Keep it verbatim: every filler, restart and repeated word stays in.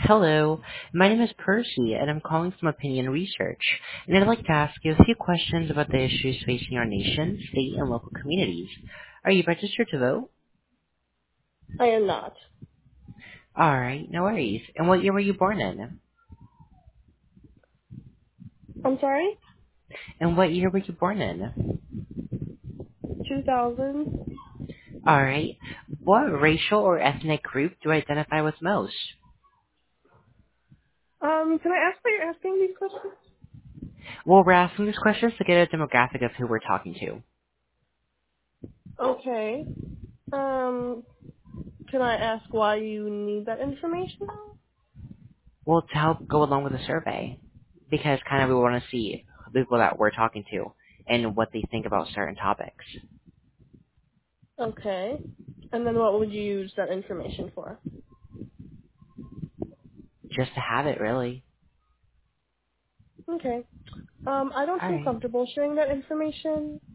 Hello, my name is Percy, and I'm calling from Opinion Research, and I'd like to ask you a few questions about the issues facing our nation, state, and local communities. Are you registered to vote? I am not. All right, no worries. And what year were you born in? I'm sorry? And what year were you born in? two thousand? All right. What racial or ethnic group do you identify with most? Um, can I ask why you're asking these questions? Well, we're asking these questions to get a demographic of who we're talking to. Okay. Um, can I ask why you need that information? Well, to help go along with the survey, because kind of we want to see the people that we're talking to and what they think about certain topics. Okay. And then what would you use that information for? Just to have it, really. Okay. Um, I don't All feel right. comfortable sharing that information.